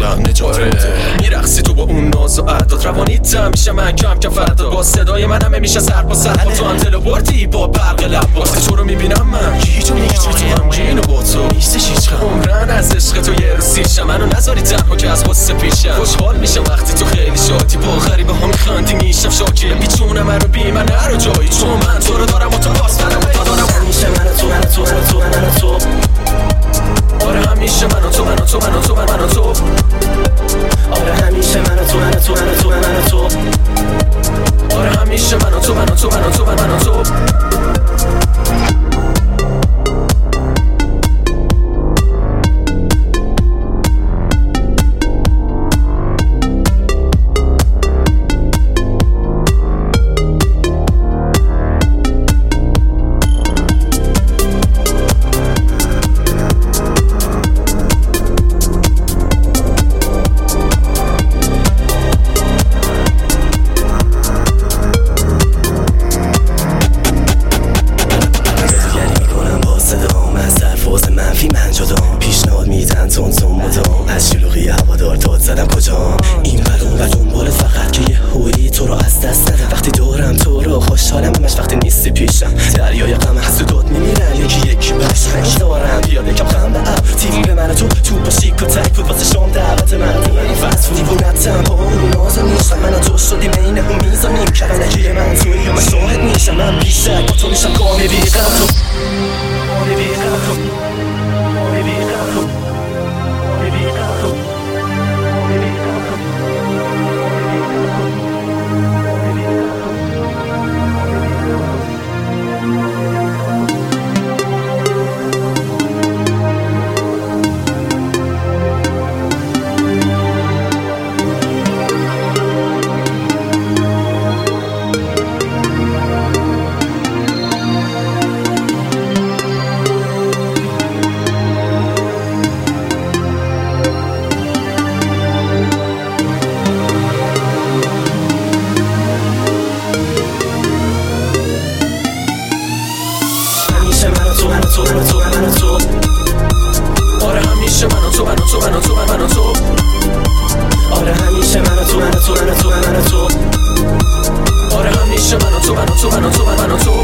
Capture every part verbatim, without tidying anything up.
عقلم نجات بده. میرقصی تو با اون ناز و اعداد، روانیتم میشه من کم کم فردا. با صدای من همه میشه سر با سر، با تو هم تلپورتی با برق لب. وقتی تو رو میبینم من گیج و میگیج، تو هم گین و با تو نیستش هیچ غم. عمرن از عشق تو یه روز سیرشم، منو نذاری تنها که از غصه پیشم. خوشحال میشم وقتی تو خیلی شادی، با غریبه ها میخندی میشم شاکی. بیچونه منو بی من نرو جایی، چون من تو رو دارم و تو باز منو دارم. همیشه من تو من تو من تو من تو آره همیشه من تو من تو من تو من تو آره همیشه من تو من تو من تو من تو آره همیشه من تو من تو من تو من تو پیشنهاد میدن تون تون مدام، از شلوغی هوادار داد زدم کجا این ور اون ور دنبال فقط که یه هویی تو رو از دست ندم. وقتی دورم تو رو خوشحالم همش، وقتی نیستی پیشم دریای غم حسودات میمیرن یکی یکی بشمش دارم. بیاد یکم غم به اب تیم به من تو تو با شیک و تک بود واسه شام دعوت من. این فصل دیوونتم با اون نازم نیستم، من تو شدیم این اون میزانیم کلنکی من توی من شاهد میشم. من بیشتر با تو میشم کامل بی غم تو کامل بی غم تو کامل بی غم تو کامل بی غم تو کامل بی غم تو تو من تو من تو آره همیشه من تو من تو من تو من تو آره همیشه من تو من تو من تو من تو آره همیشه من تو من تو من تو من تو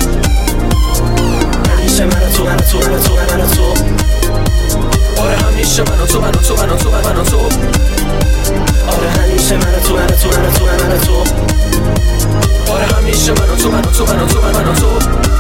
همیشه من تو من تو من تو من تو آره همیشه من تو من تو من تو من تو آره همیشه من تو من تو من تو من تو آره همیشه من تو من تو من تو من تو